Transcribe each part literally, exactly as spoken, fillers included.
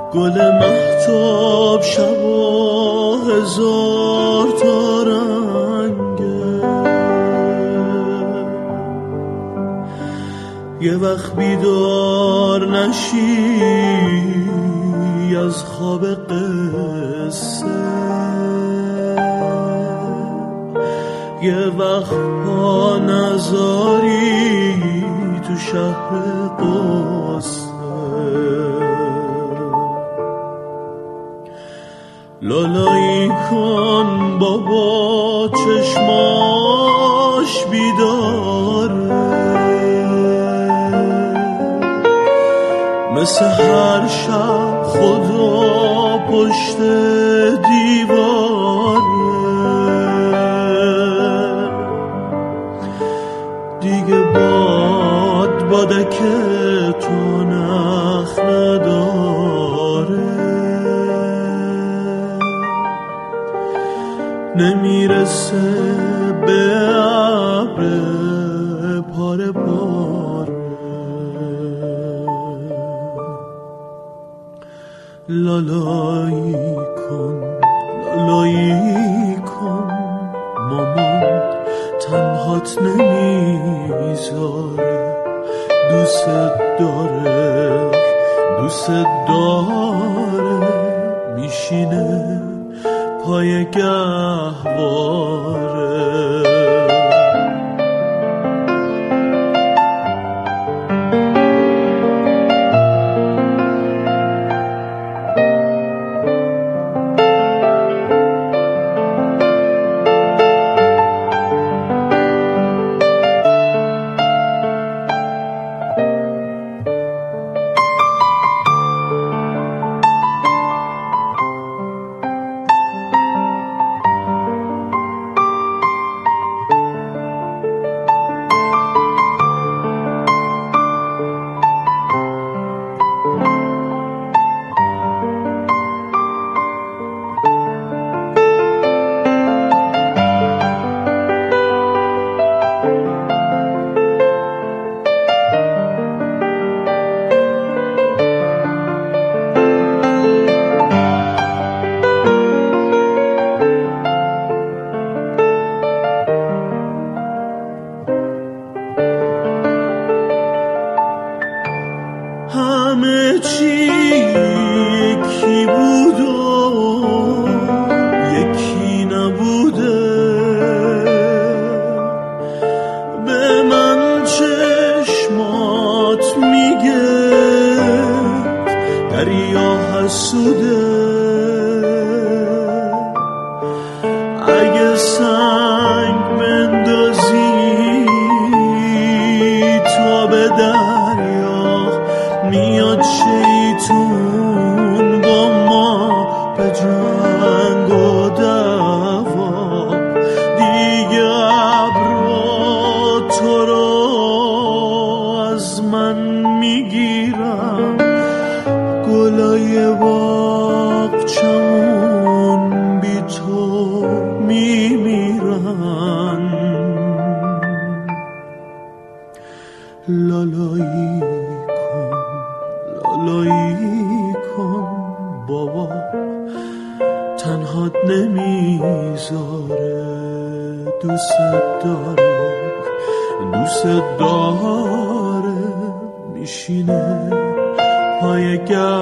گل مهتاب شبا هزار تا رنگه، یه وقت بیدار نشی از خواب قصه، یه وقت پا نذاری تو شهر قصه. لالایی کن بابا چشماش بیداره، مثل هر شب خدا پشت دیواره، دیگه باد بادک تو نخ نداره، نمیرسه به ابر پاره پاره. لالایی کن لالایی کن مامان، تنهات نمیذاره، دوست داره دوست داره، میشینه پای گهواره. همه چی یکی بود و یکی نبوده، به من چشمات میگه دریا حسوده، اگه سنگ بندازی تا به دریا میاد شیطون با ما به جنگ و دعوا، دیگه ابرا تو رو از من میگیرم، گلای باغچمون بی تو میمیرن. لالایی لالایی کن بابا، تنهات نمیذاره، دوست داره دوست داره، میشینه پای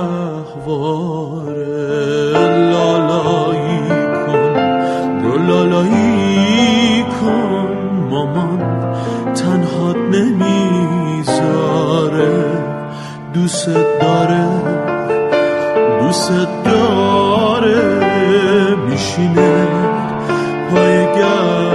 گهواره. لالایی کن لالایی کن مامان، تنهات نمیذاره، دوست داره دوست داره، میشینه پای گهواره.